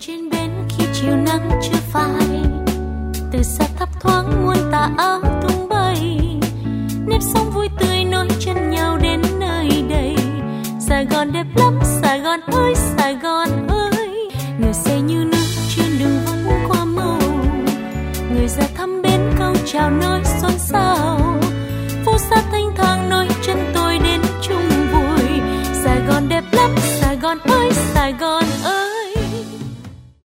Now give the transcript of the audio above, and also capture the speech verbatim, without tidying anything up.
trên bến khi chiều nắng chưa phai, từ xa thấp thoáng muôn tà áo tung bay, nếp sống vui tươi nối chân nhau đến nơi đây. Sài Gòn đẹp lắm, Sài Gòn ơi, Sài Gòn ơi, người say như nước trên đường vẫn qua màu, người ra thăm bến câu chào nói xôn xao, phố xa thanh thang nối chân tôi đến chung vui. Sài Gòn đẹp lắm, Sài Gòn ơi, Sài Gòn